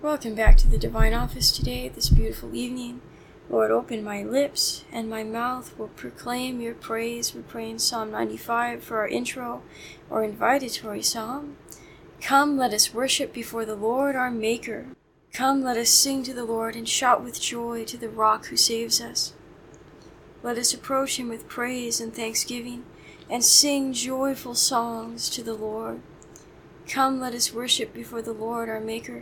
Welcome back to the Divine Office today, this beautiful evening. Lord, open my lips, and my mouth will proclaim your praise. We're praying Psalm 95 for our intro or invitatory psalm. Come, let us worship before the Lord our Maker. Come, let us sing to the Lord and shout with joy to the rock who saves us. Let us approach him with praise and thanksgiving and sing joyful songs to the Lord. Come, let us worship before the Lord our Maker.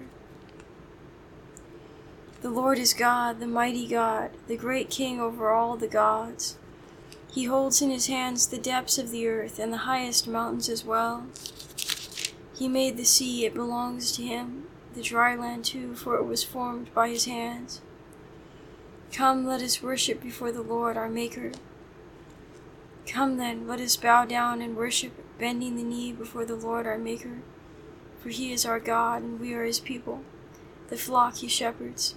The Lord is God, the mighty God, the great King over all the gods. He holds in his hands the depths of the earth and the highest mountains as well. He made the sea, it belongs to him, the dry land too, for it was formed by his hands. Come, let us worship before the Lord our Maker. Come then, let us bow down and worship, bending the knee before the Lord our Maker. For he is our God, and we are his people, the flock he shepherds.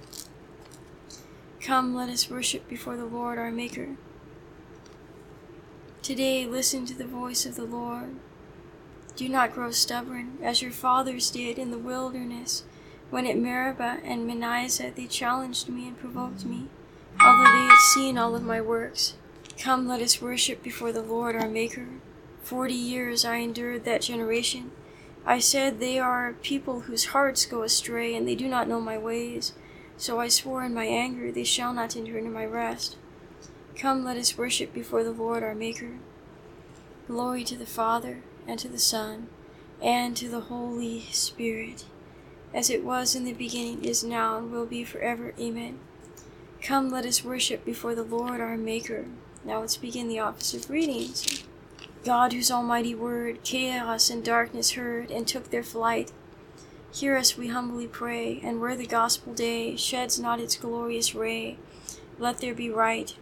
Come, let us worship before the Lord our Maker. Today, listen to the voice of the Lord. Do not grow stubborn, as your fathers did in the wilderness, when at Meribah and Manasseh they challenged me and provoked me, although they had seen all of my works. Come, let us worship before the Lord our Maker. 40 years I endured that generation. I said, they are a people whose hearts go astray, and they do not know my ways. So I swore in my anger, they shall not enter into my rest. Come, let us worship before the Lord our Maker. Glory to the Father, and to the Son, and to the Holy Spirit, as it was in the beginning, is now, and will be forever. Amen. Come, let us worship before the Lord our Maker. Now let's begin the office of readings. God, whose almighty word chaos and darkness heard and took their flight, hear us, we humbly pray, and where the gospel day sheds not its glorious ray, let there be light,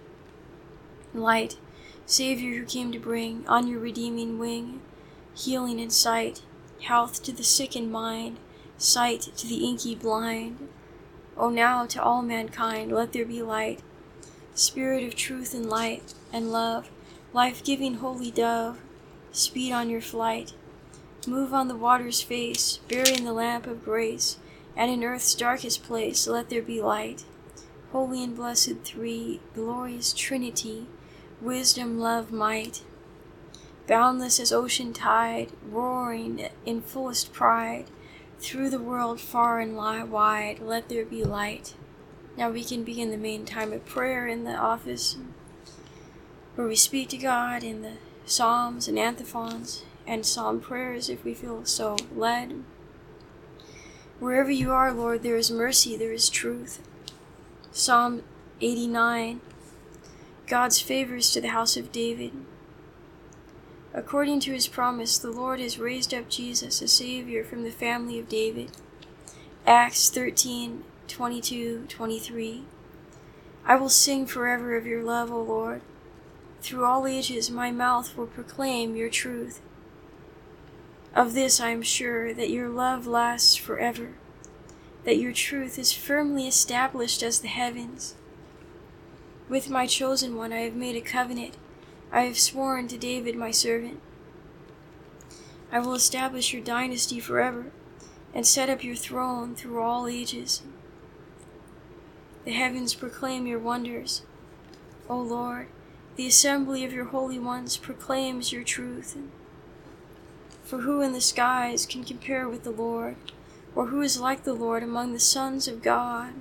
Savior who came to bring on your redeeming wing healing and sight, health to the sick in mind, sight to the inky blind. O now to all mankind let there be light, Spirit of truth and light and love, life-giving holy dove, speed on your flight. Move on the water's face, burying the lamp of grace, and in earth's darkest place let there be light. Holy and blessed three, glorious Trinity, wisdom, love, might. Boundless as ocean tide, roaring in fullest pride, through the world far and wide, let there be light. Now we can begin the main time of prayer in the office, where we speak to God in the psalms and antiphons and psalm prayers if we feel so led. Wherever you are, Lord, there is mercy, there is truth. Psalm 89, God's favors to the house of David. According to his promise, the Lord has raised up Jesus, a Savior from the family of David. Acts 13:22-23. I will sing forever of your love, O Lord. Through all ages my mouth will proclaim your truth. Of this I am sure, that your love lasts forever, that your truth is firmly established as the heavens. With my chosen one I have made a covenant. I have sworn to David my servant. I will establish your dynasty forever, and set up your throne through all ages. The heavens proclaim your wonders, O Lord. The assembly of your holy ones proclaims your truth. For who in the skies can compare with the Lord, or who is like the Lord among the sons of God?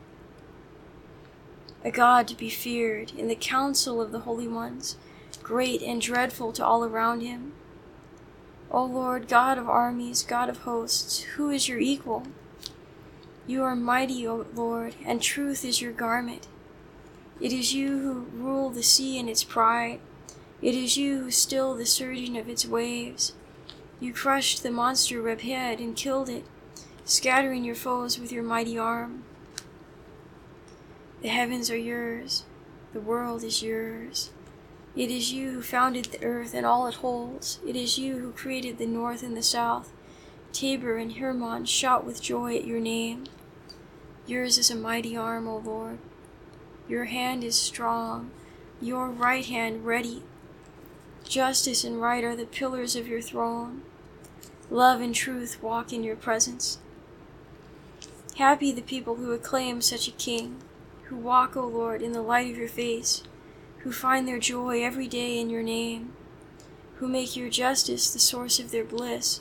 A God to be feared in the council of the holy ones, great and dreadful to all around him. O Lord, God of armies, God of hosts, who is your equal? You are mighty, O Lord, and truth is your garment. It is you who rule the sea in its pride. It is you who still the surging of its waves. You crushed the monster web-head and killed it, scattering your foes with your mighty arm. The heavens are yours. The world is yours. It is you who founded the earth and all it holds. It is you who created the north and the south. Tabor and Hermon shout with joy at your name. Yours is a mighty arm, O Lord. Your hand is strong, your right hand ready. Justice and right are the pillars of your throne. Love and truth walk in your presence. Happy the people who acclaim such a King, who walk, O Lord, in the light of your face, who find their joy every day in your name, who make your justice the source of their bliss.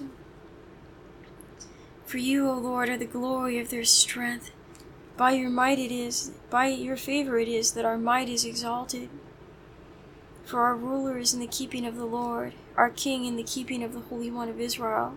For you, O Lord, are the glory of their strength. By your might it is, by your favor it is that our might is exalted. For our ruler is in the keeping of the Lord, our King in the keeping of the Holy One of Israel.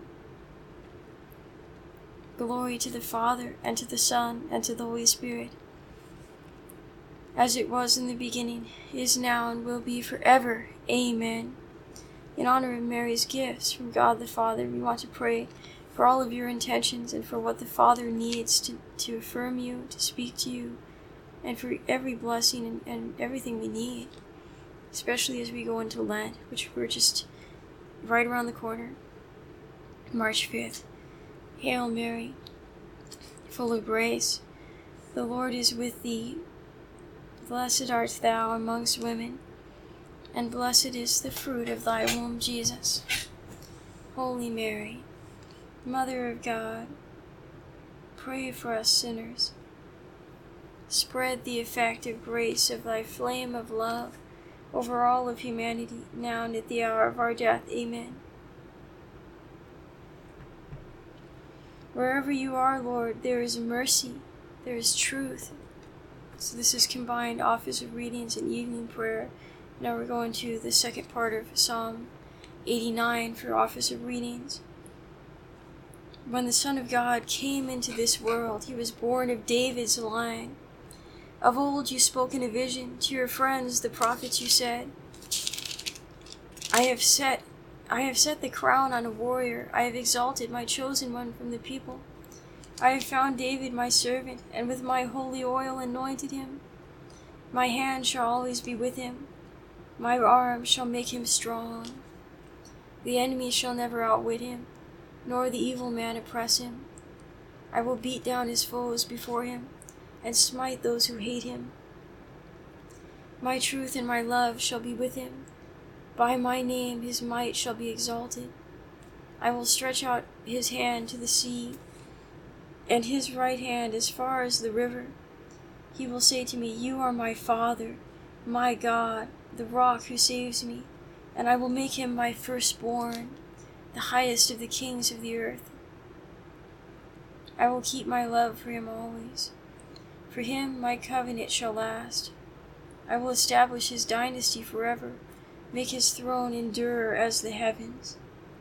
Glory to the Father, and to the Son, and to the Holy Spirit, as it was in the beginning, is now, and will be forever. Amen. In honor of Mary's gifts from God the Father, we want to pray for all of your intentions and for what the Father needs to affirm you, to speak to you, and for every blessing and everything we need, especially as we go into Lent, which we're just right around the corner, March 5th. Hail Mary, full of grace, the Lord is with thee. Blessed art thou amongst women, and blessed is the fruit of thy womb, Jesus. Holy Mary, Mother of God, pray for us sinners. Spread the effective grace of thy flame of love over all of humanity, now and at the hour of our death. Amen. Wherever you are, Lord, there is mercy, there is truth. So this is combined office of readings and evening prayer. Now we're going to the second part of Psalm 89 for office of readings. When the Son of God came into this world, he was born of David's line. Of old you spoke in a vision to your friends, the prophets, you said, I have set the crown on a warrior. I have exalted my chosen one from the people. I have found David my servant, and with my holy oil anointed him. My hand shall always be with him. My arm shall make him strong. The enemy shall never outwit him, nor the evil man oppress him. I will beat down his foes before him, and smite those who hate him. My truth and my love shall be with him. By my name his might shall be exalted. I will stretch out his hand to the sea, and his right hand as far as the river. He will say to me, You are my Father, my God, the rock who saves me, and I will make him my firstborn, the highest of the kings of the earth. I will keep my love for him always. For him my covenant shall last. I will establish his dynasty forever, make his throne endure as the heavens.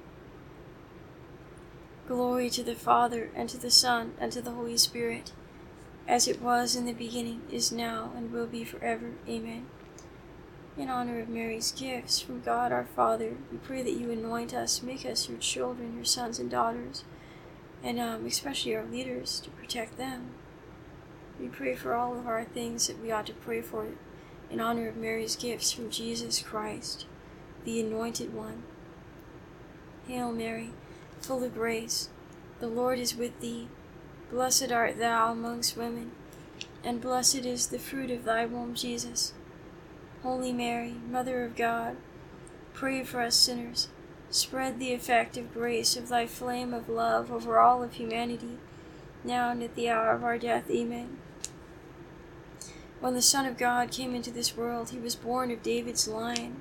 Glory to the Father, and to the Son, and to the Holy Spirit, as it was in the beginning, is now, and will be forever. Amen. In honor of Mary's gifts from God our Father, we pray that you anoint us, make us your children, your sons and daughters, and especially our leaders, to protect them. We pray for all of our things that we ought to pray for in honor of Mary's gifts from Jesus Christ, the Anointed One. Hail Mary, full of grace, the Lord is with thee. Blessed art thou amongst women, and blessed is the fruit of thy womb, Jesus. Holy Mary, Mother of God, pray for us sinners. Spread the effective grace of thy flame of love over all of humanity, now and at the hour of our death. Amen. When the Son of God came into this world, he was born of David's line.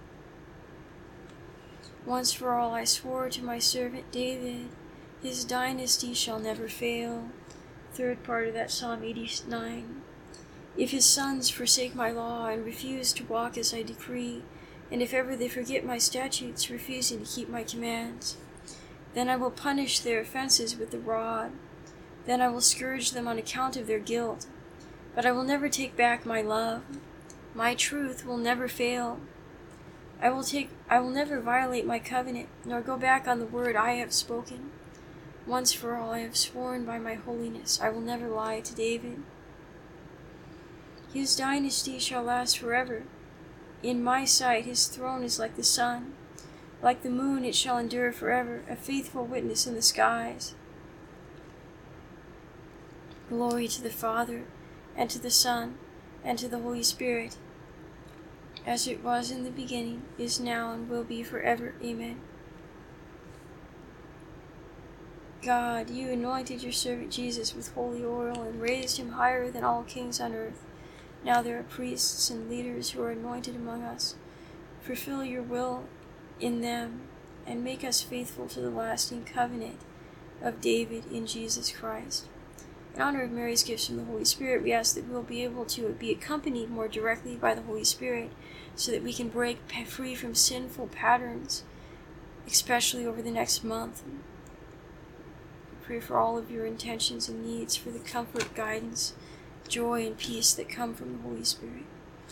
Once for all I swore to my servant David, his dynasty shall never fail. Third part of that Psalm 89. If his sons forsake my law and refuse to walk as I decree, and if ever they forget my statutes, refusing to keep my commands, then I will punish their offenses with the rod. Then I will scourge them on account of their guilt. But I will never take back my love. My truth will never fail. I will never violate my covenant, nor go back on the word I have spoken. Once for all I have sworn by my holiness, I will never lie to David. His dynasty shall last forever. In my sight his throne is like the sun. Like the moon it shall endure forever, a faithful witness in the skies. Glory to the Father, and to the Son, and to the Holy Spirit, as it was in the beginning, is now, and will be forever. Amen. God, you anointed your servant Jesus with holy oil and raised him higher than all kings on earth. Now there are priests and leaders who are anointed among us. Fulfill your will in them and make us faithful to the lasting covenant of David in Jesus Christ. In honor of Mary's gifts from the Holy Spirit, we ask that we will be able to be accompanied more directly by the Holy Spirit so that we can break free from sinful patterns, especially over the next month. Pray for all of your intentions and needs, for the comfort, guidance, joy, and peace that come from the Holy Spirit.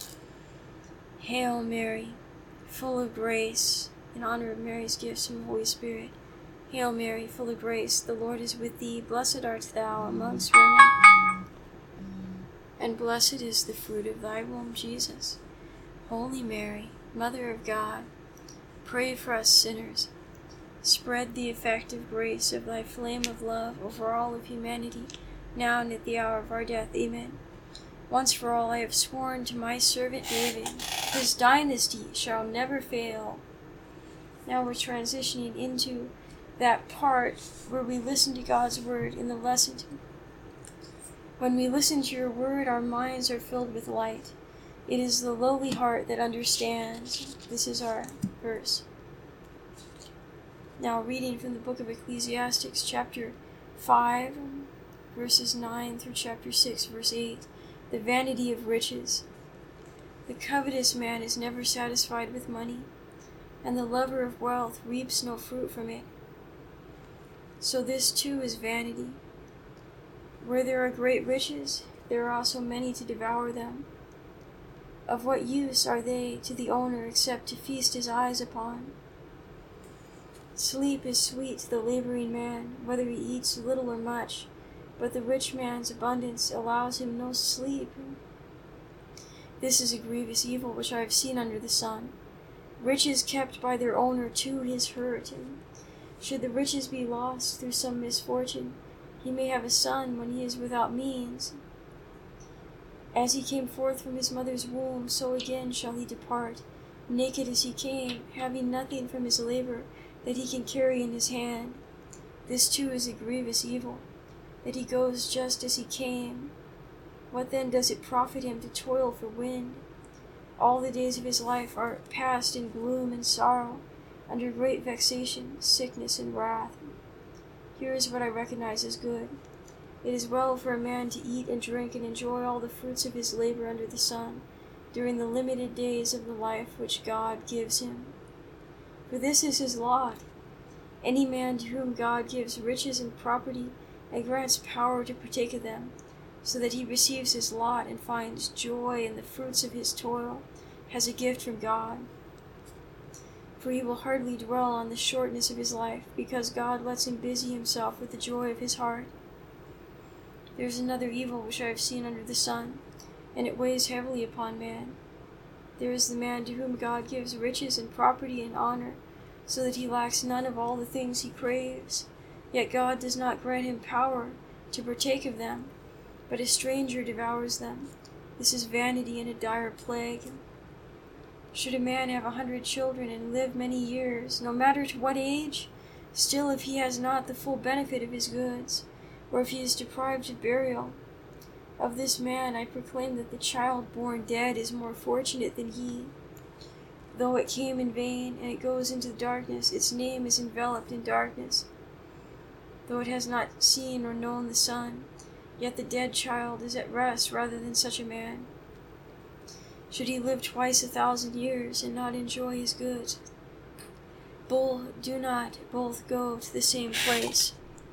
Hail Mary, full of grace, in honor of Mary's gifts from the Holy Spirit. Hail Mary, full of grace, the Lord is with thee. Blessed art thou amongst women, and blessed is the fruit of thy womb, Jesus. Holy Mary, Mother of God, pray for us sinners. Spread the effective grace of thy flame of love over all of humanity, now and at the hour of our death. Amen. Once for all I have sworn to my servant David, his dynasty shall never fail. Now we're transitioning into that part where we listen to God's word in the lesson. When we listen to your word, our minds are filled with light. It is the lowly heart that understands. This is our verse. Now reading from the book of Ecclesiastes, chapter 5, verses 9 through chapter 6, verse 8. The vanity of riches. The covetous man is never satisfied with money, and the lover of wealth reaps no fruit from it. So this too is vanity. Where there are great riches, there are also many to devour them. Of what use are they to the owner except to feast his eyes upon? Sleep is sweet to the laboring man, whether he eats little or much, but the rich man's abundance allows him no sleep. This is a grievous evil which I have seen under the sun. Riches kept by their owner to his hurt. Should the riches be lost through some misfortune, he may have a son when he is without means. As he came forth from his mother's womb, so again shall he depart, naked as he came, having nothing from his labor that he can carry in his hand. This too is a grievous evil, that he goes just as he came. What then does it profit him to toil for wind? All the days of his life are passed in gloom and sorrow, under great vexation, sickness, and wrath. Here is what I recognize as good. It is well for a man to eat and drink and enjoy all the fruits of his labor under the sun, during the limited days of the life which God gives him. For this is his lot. Any man to whom God gives riches and property and grants power to partake of them, so that he receives his lot and finds joy in the fruits of his toil, has a gift from God. For he will hardly dwell on the shortness of his life, because God lets him busy himself with the joy of his heart. There is another evil which I have seen under the sun, and it weighs heavily upon man. There is the man to whom God gives riches and property and honor, so that he lacks none of all the things he craves. Yet God does not grant him power to partake of them, but a stranger devours them. This is vanity and a dire plague. Should a man have 100 children and live many years, no matter to what age, still if he has not the full benefit of his goods, or if he is deprived of burial, of this man I proclaim that the child born dead is more fortunate than he. Though it came in vain, and it goes into darkness, its name is enveloped in darkness. Though it has not seen or known the sun, yet the dead child is at rest rather than such a man. Should he live twice 1,000 years and not enjoy his goods? Do not both go to the same place.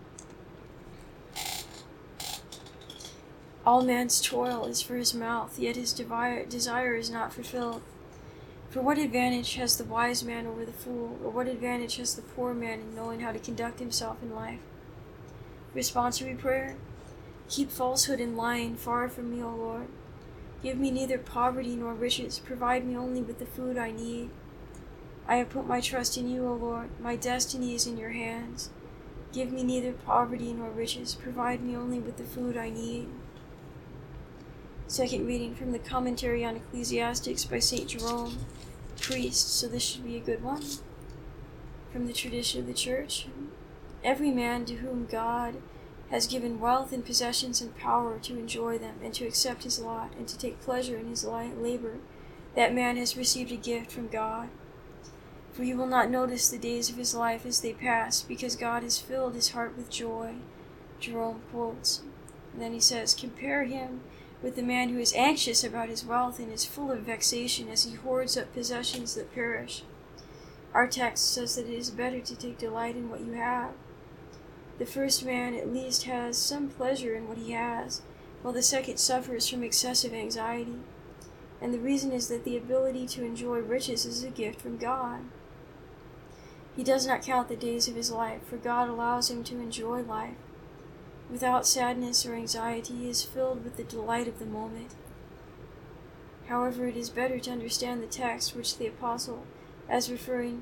All man's toil is for his mouth, yet his desire is not fulfilled. For what advantage has the wise man over the fool, or what advantage has the poor man in knowing how to conduct himself in life? Responsory prayer. Keep falsehood and lying far from me, O Lord. Give me neither poverty nor riches. Provide me only with the food I need. I have put my trust in you, O Lord. My destiny is in your hands. Give me neither poverty nor riches. Provide me only with the food I need. Second reading from the Commentary on Ecclesiastes by St. Jerome, priest, so this should be a good one. From the tradition of the Church. Every man to whom God has given wealth and possessions and power to enjoy them and to accept his lot and to take pleasure in his labor, that man has received a gift from God. For he will not notice the days of his life as they pass, because God has filled his heart with joy. Jerome quotes. And then he says, compare him with the man who is anxious about his wealth and is full of vexation as he hoards up possessions that perish. Our text says that it is better to take delight in what you have. The first man at least has some pleasure in what he has, while the second suffers from excessive anxiety. And the reason is that the ability to enjoy riches is a gift from God. He does not count the days of his life, for God allows him to enjoy life. Without sadness or anxiety, he is filled with the delight of the moment. However, it is better to understand the text which the apostle is referring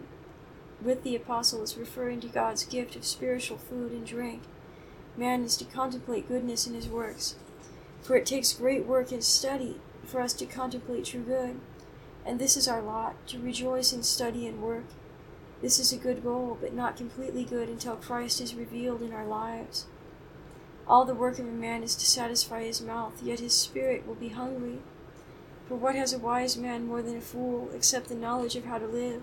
to God's gift of spiritual food and drink. Man is to contemplate goodness in his works, for it takes great work and study for us to contemplate true good, and this is our lot, to rejoice in study and work. This is a good goal, but not completely good until Christ is revealed in our lives. All the work of a man is to satisfy his mouth, yet his spirit will be hungry. For what has a wise man more than a fool, except the knowledge of how to live?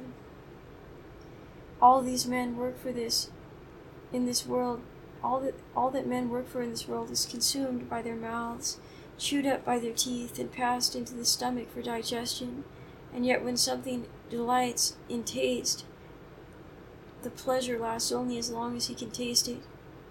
All these men work for this in this world. All that men work for in this world is consumed by their mouths, chewed up by their teeth, and passed into the stomach for digestion. And yet when something delights in taste, the pleasure lasts only as long as he can taste it.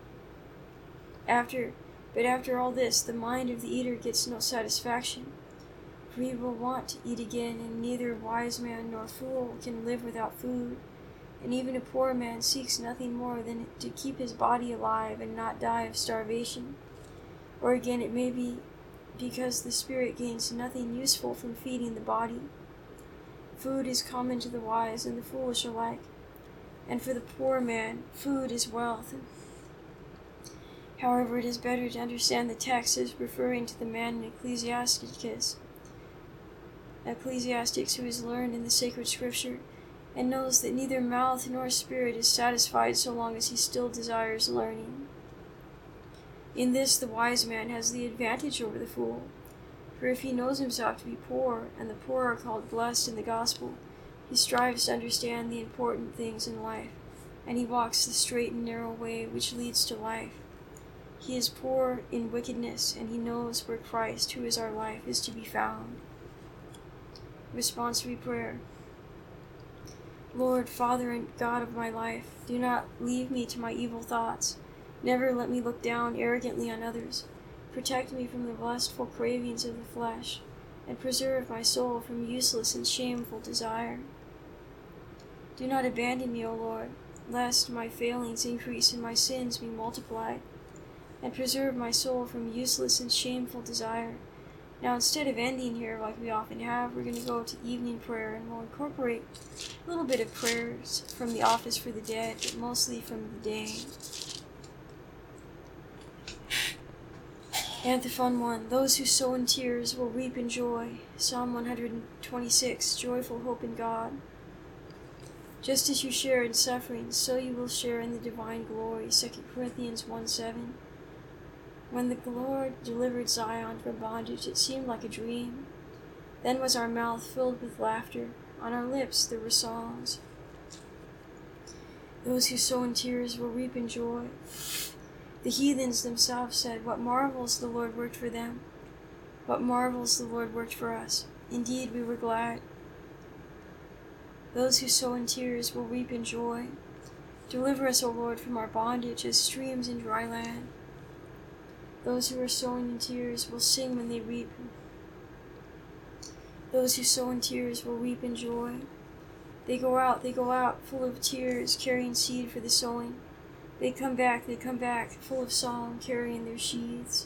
But after all this, the mind of the eater gets no satisfaction, for he will want to eat again, and neither wise man nor fool can live without food. And even a poor man seeks nothing more than to keep his body alive and not die of starvation. Or again, it may be because the spirit gains nothing useful from feeding the body. Food is common to the wise and the foolish alike, and for the poor man, food is wealth. However, it is better to understand the text as referring to the man in Ecclesiastes who is learned in the sacred scripture, and knows that neither mouth nor spirit is satisfied so long as he still desires learning. In this the wise man has the advantage over the fool, for if he knows himself to be poor, and the poor are called blessed in the gospel, he strives to understand the important things in life, and he walks the straight and narrow way which leads to life. He is poor in wickedness, and he knows where Christ, who is our life, is to be found. Responsory prayer. Lord, Father and God of my life, do not leave me to my evil thoughts. Never let me look down arrogantly on others. Protect me from the lustful cravings of the flesh, and preserve my soul from useless and shameful desire. Do not abandon me, O Lord, lest my failings increase and my sins be multiplied, and preserve my soul from useless and shameful desire. Now, instead of ending here like we often have, we're going to go to evening prayer, and we'll incorporate a little bit of prayers from the office for the dead, but mostly from the day. Antiphon 1. Those who sow in tears will reap in joy. Psalm 126. Joyful hope in God. Just as you share in suffering, so you will share in the divine glory. 2 Corinthians 1:7. When the Lord delivered Zion from bondage, it seemed like a dream. Then was our mouth filled with laughter. On our lips there were songs. Those who sow in tears will reap in joy. The heathens themselves said, "What marvels the Lord worked for them! What marvels the Lord worked for us! Indeed, we were glad." Those who sow in tears will reap in joy. Deliver us, O Lord, from our bondage as streams in dry land. Those who are sowing in tears will sing when they reap. Those who sow in tears will reap in joy. They go out full of tears, carrying seed for the sowing. They come back, full of song, carrying their sheaves.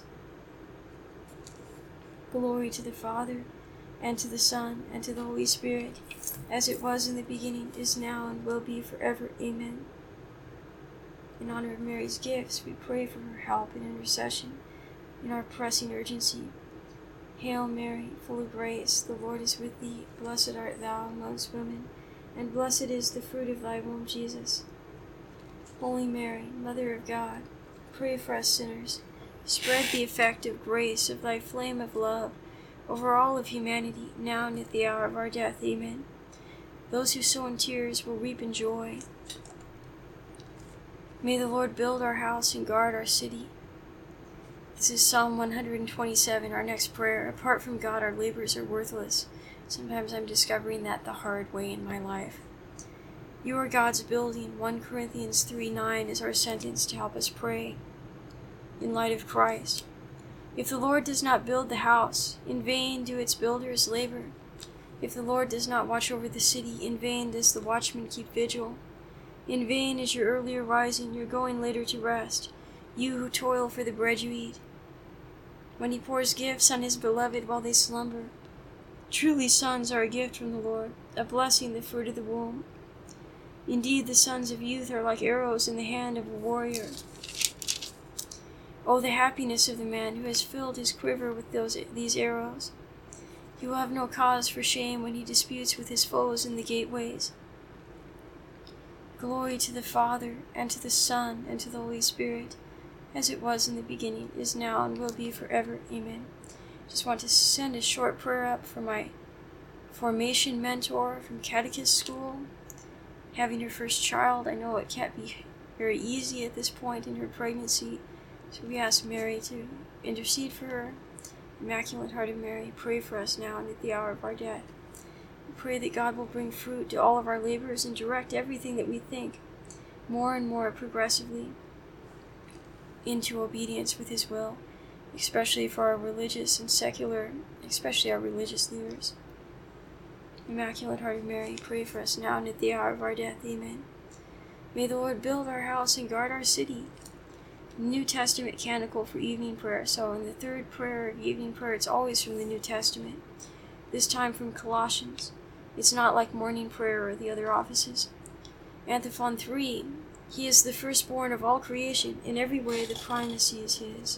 Glory to the Father, and to the Son, and to the Holy Spirit, as it was in the beginning, is now, and will be forever. Amen. In honor of Mary's gifts, we pray for her help and intercession in our pressing urgency. Hail Mary, full of grace, the Lord is with thee. Blessed art thou amongst women, and blessed is the fruit of thy womb, Jesus. Holy Mary, Mother of God, pray for us sinners. Spread the effective grace of thy flame of love over all of humanity, now and at the hour of our death. Amen. Those who sow in tears will reap in joy. May the Lord build our house and guard our city. This is Psalm 127, our next prayer. Apart from God, our labors are worthless. Sometimes I'm discovering that the hard way in my life. You are God's building. 1 Corinthians 3:9 is our sentence to help us pray in light of Christ. If the Lord does not build the house, in vain do its builders labor. If the Lord does not watch over the city, in vain does the watchman keep vigil. In vain is your earlier rising, your going later to rest, you who toil for the bread you eat. When he pours gifts on his beloved while they slumber. Truly sons are a gift from the Lord, a blessing, the fruit of the womb. Indeed, the sons of youth are like arrows in the hand of a warrior. Oh, the happiness of the man who has filled his quiver with these arrows. He will have no cause for shame when he disputes with his foes in the gateways. Glory to the Father, and to the Son, and to the Holy Spirit, as it was in the beginning, is now, and will be forever. Amen. Just want to send a short prayer up for my formation mentor from catechist school. Having her first child, I know it can't be very easy at this point in her pregnancy, so we ask Mary to intercede for her. Immaculate Heart of Mary, pray for us now and at the hour of our death. We pray that God will bring fruit to all of our labors and direct everything that we think more and more progressively into obedience with His will, especially for our religious and secular, especially our religious leaders. Immaculate Heart of Mary, pray for us now and at the hour of our death. Amen. May the Lord build our house and guard our city. New Testament canticle for evening prayer. So in the third prayer of evening prayer, it's always from the New Testament. This time from Colossians. It's not like morning prayer or the other offices. Antiphon 3. He is the firstborn of all creation. In every way the primacy is His.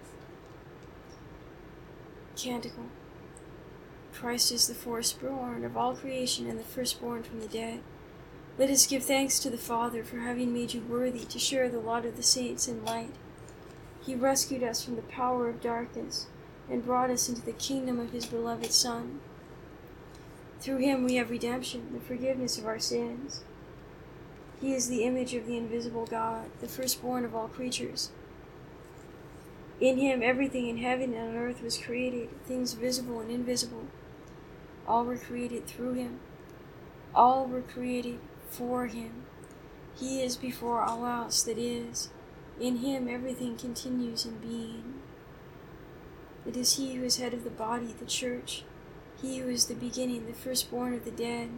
Canticle. Christ is the firstborn of all creation and the firstborn from the dead. Let us give thanks to the Father for having made you worthy to share the lot of the saints in light. He rescued us from the power of darkness and brought us into the kingdom of His beloved Son. Through Him we have redemption, the forgiveness of our sins. He is the image of the invisible God, the firstborn of all creatures. In Him everything in heaven and on earth was created, things visible and invisible. All were created through Him. All were created for Him. He is before all else that is. In Him everything continues in being. It is He who is head of the body, the church. He who is the beginning, the firstborn of the dead,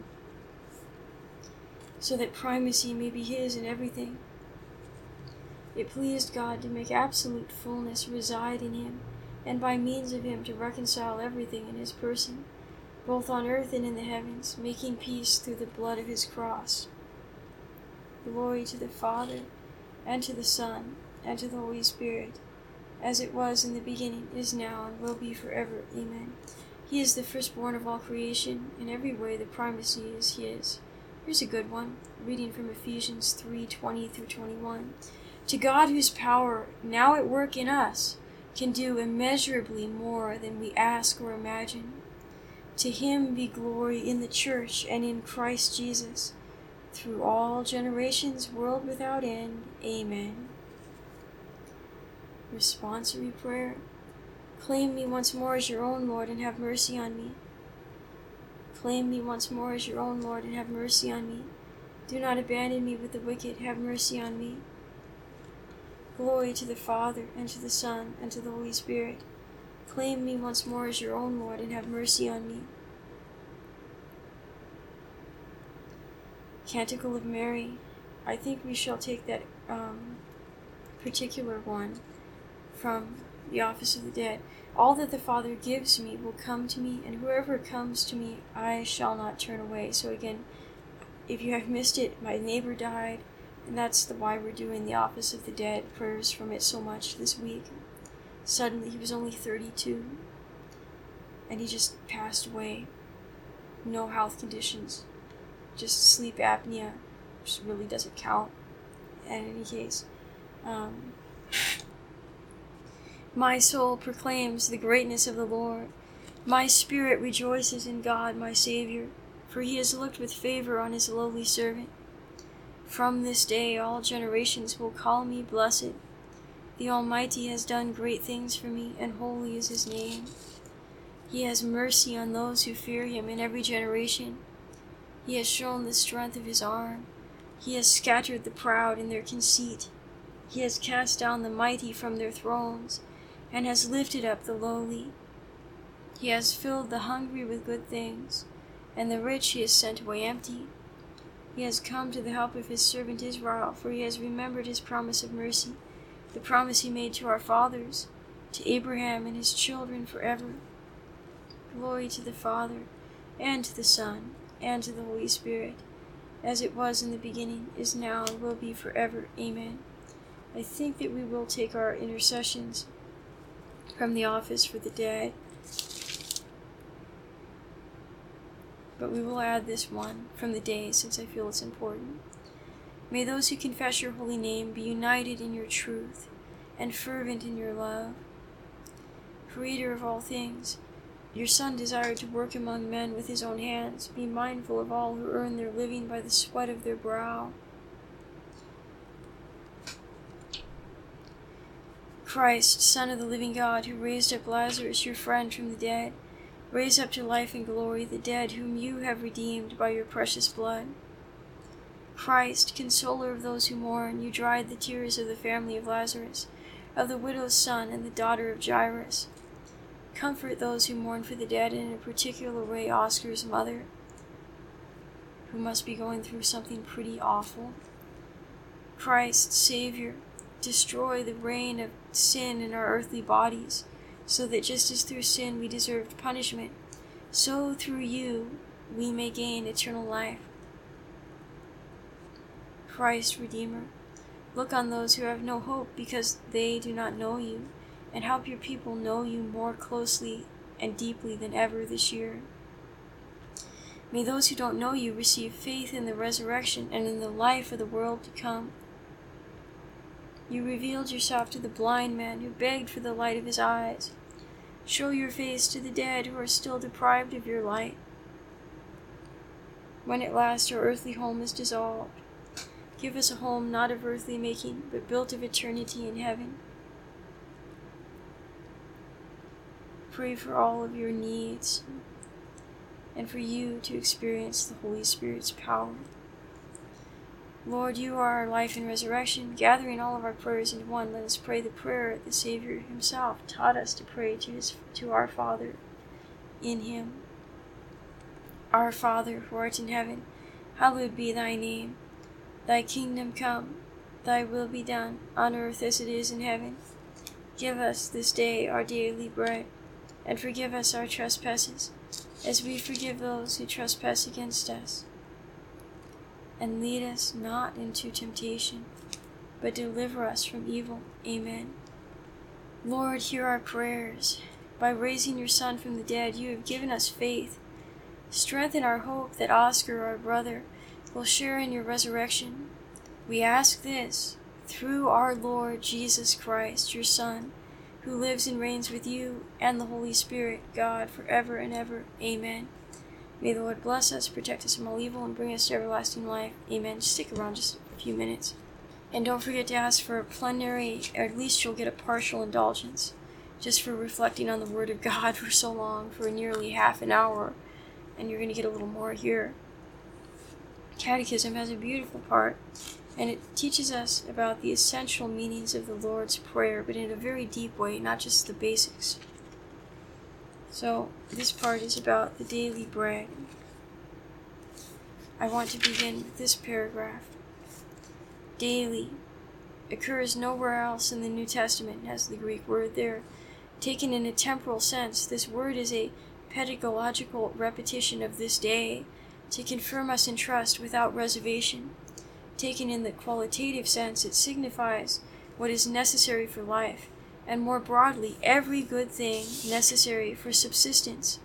so that primacy may be His in everything. It pleased God to make absolute fullness reside in Him, and by means of Him to reconcile everything in His person, both on earth and in the heavens, making peace through the blood of His cross. Glory to the Father, and to the Son, and to the Holy Spirit, as it was in the beginning, is now, and will be forever. Amen. He is the firstborn of all creation. In every way the primacy is His. Here's a good one, reading from Ephesians 3:20-21. To God, whose power, now at work in us, can do immeasurably more than we ask or imagine. To Him be glory in the Church and in Christ Jesus, through all generations, world without end. Amen. Responsory prayer. Claim me once more as your own, Lord, and have mercy on me. Claim me once more as your own, Lord, and have mercy on me. Do not abandon me with the wicked. Have mercy on me. Glory to the Father, and to the Son, and to the Holy Spirit. Claim me once more as your own, Lord, and have mercy on me. Canticle of Mary. I think we shall take that particular one from the Office of the Dead. All that the Father gives me will come to me, and whoever comes to me I shall not turn away. So again, if you have missed it, my neighbor died, and that's why we're doing the Office of the Dead, prayers from it so much this week. Suddenly, he was only 32, and he just passed away. No health conditions, just sleep apnea, which really doesn't count. in any case. My soul proclaims the greatness of the Lord. My spirit rejoices in God my Savior, for he has looked with favor on his lowly servant. From this day all generations will call me blessed. The Almighty has done great things for me, and holy is his name. He has mercy on those who fear him in every generation. He has shown the strength of his arm. He has scattered the proud in their conceit. He has cast down the mighty from their thrones, and has lifted up the lowly. He has filled the hungry with good things, and the rich he has sent away empty. He has come to the help of his servant Israel, for he has remembered his promise of mercy, the promise he made to our fathers, to Abraham and his children forever. Glory to the Father, and to the Son, and to the Holy Spirit, as it was in the beginning, is now, and will be forever. Amen. I think that we will take our intercessions from the office for the dead, but we will add this one from the day, since I feel it's important. May those who confess your holy name be united in your truth and fervent in your love. Creator of all things, your Son desired to work among men with his own hands. Be mindful of all who earn their living by the sweat of their brow. Christ, Son of the living God, who raised up Lazarus, your friend, from the dead, raise up to life and glory the dead whom you have redeemed by your precious blood. Christ, consoler of those who mourn, you dried the tears of the family of Lazarus, of the widow's son and the daughter of Jairus. Comfort those who mourn for the dead, and in a particular way Oscar's mother, who must be going through something pretty awful. Christ, Savior, destroy the reign of sin in our earthly bodies, so that just as through sin we deserved punishment, so through you we may gain eternal life. Christ, Redeemer, look on those who have no hope because they do not know you, and help your people know you more closely and deeply than ever this year. May those who don't know you receive faith in the resurrection and in the life of the world to come. You revealed yourself to the blind man who begged for the light of his eyes. Show your face to the dead who are still deprived of your light. When at last our earthly home is dissolved, give us a home not of earthly making, but built of eternity in heaven. Pray for all of your needs, and for you to experience the Holy Spirit's power. Lord, you are our life and resurrection. Gathering all of our prayers into one, let us pray the prayer the Savior himself taught us to pray to our Father in him. Our Father, who art in heaven, hallowed be thy name. Thy kingdom come, thy will be done, on earth as it is in heaven. Give us this day our daily bread, and forgive us our trespasses, as we forgive those who trespass against us. And lead us not into temptation, but deliver us from evil. Amen. Lord, hear our prayers. By raising your Son from the dead, you have given us faith. Strengthen our hope that Oscar, our brother, will share in your resurrection. We ask this through our Lord Jesus Christ, your Son, who lives and reigns with you and the Holy Spirit, God, forever and ever. Amen. May the Lord bless us, protect us from all evil, and bring us to everlasting life. Amen. Just stick around just a few minutes. And don't forget to ask for a plenary, or at least you'll get a partial indulgence, just for reflecting on the Word of God for so long, for nearly half an hour, and you're going to get a little more here. Catechism has a beautiful part, and it teaches us about the essential meanings of the Lord's Prayer, but in a very deep way, not just the basics. So, this part is about the daily bread. I want to begin with this paragraph. Daily occurs nowhere else in the New Testament, has the Greek word there. Taken in a temporal sense, this word is a pedagogical repetition of this day, to confirm us in trust without reservation. Taken in the qualitative sense, it signifies what is necessary for life, and more broadly, every good thing necessary for subsistence.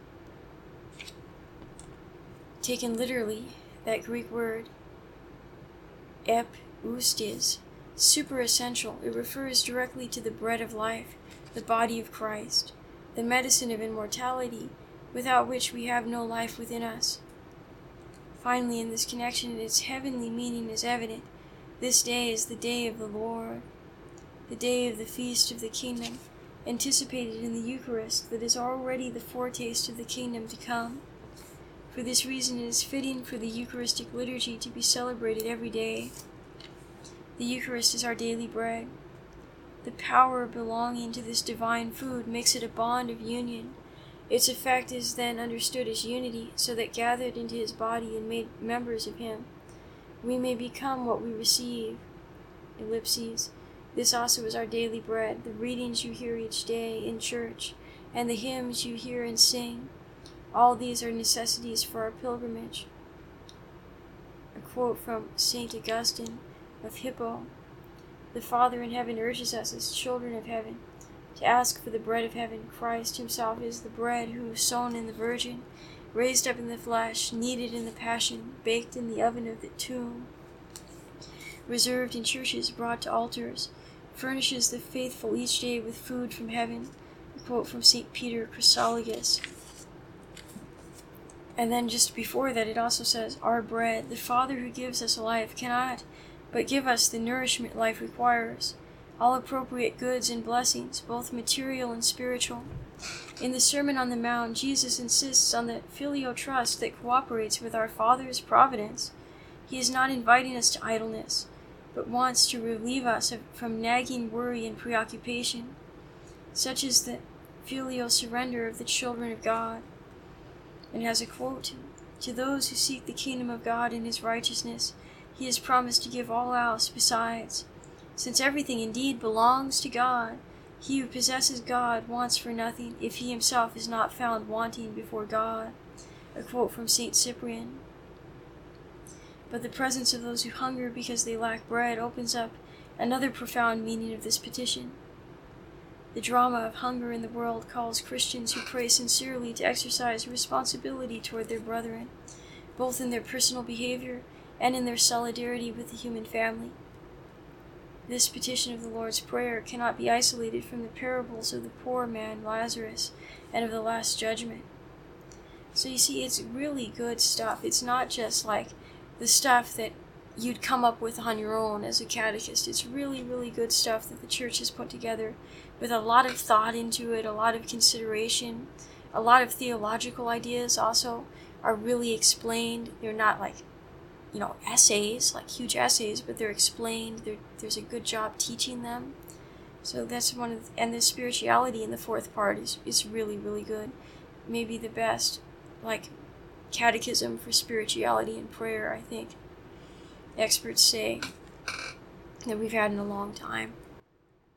Taken literally, that Greek word, epistis, super essential. It refers directly to the bread of life, the body of Christ, the medicine of immortality, without which we have no life within us. Finally, in this connection, its heavenly meaning is evident. This day is the day of the Lord, the day of the feast of the kingdom, anticipated in the Eucharist, that is already the foretaste of the kingdom to come. For this reason, it is fitting for the Eucharistic liturgy to be celebrated every day. The Eucharist is our daily bread. The power belonging to this divine food makes it a bond of union. Its effect is then understood as unity, so that gathered into his body and made members of him, we may become what we receive. Ellipses. This also is our daily bread, the readings you hear each day in church, and the hymns you hear and sing. All these are necessities for our pilgrimage. A quote from St. Augustine of Hippo. The Father in heaven urges us as children of heaven to ask for the bread of heaven. Christ himself is the bread who was sown in the Virgin, raised up in the flesh, kneaded in the passion, baked in the oven of the tomb, reserved in churches, brought to altars, furnishes the faithful each day with food from heaven. A quote from St. Peter Chrysologus. And then just before that, it also says, our bread, the Father who gives us life, cannot but give us the nourishment life requires, all appropriate goods and blessings, both material and spiritual. In the Sermon on the Mount, Jesus insists on the filial trust that cooperates with our Father's providence. He is not inviting us to idleness, but wants to relieve us from nagging worry and preoccupation. Such is the filial surrender of the children of God. And has a quote, to those who seek the kingdom of God and his righteousness, he has promised to give all else besides. Since everything indeed belongs to God, he who possesses God wants for nothing if he himself is not found wanting before God. A quote from St. Cyprian. But the presence of those who hunger because they lack bread opens up another profound meaning of this petition. The drama of hunger in the world calls Christians who pray sincerely to exercise responsibility toward their brethren, both in their personal behavior and in their solidarity with the human family. This petition of the Lord's Prayer cannot be isolated from the parables of the poor man Lazarus and of the Last Judgment. So you see, it's really good stuff. It's not just like the stuff that you'd come up with on your own as a catechist. It's really, really good stuff that the Church has put together with a lot of thought into it, a lot of consideration, a lot of theological ideas also are really explained. They're not like, essays, like huge essays, but they're explained. There's a good job teaching them. So that's and the spirituality in the fourth part is really, really good. Maybe the best, catechism for spirituality and prayer, I think. Experts say that we've had in a long time.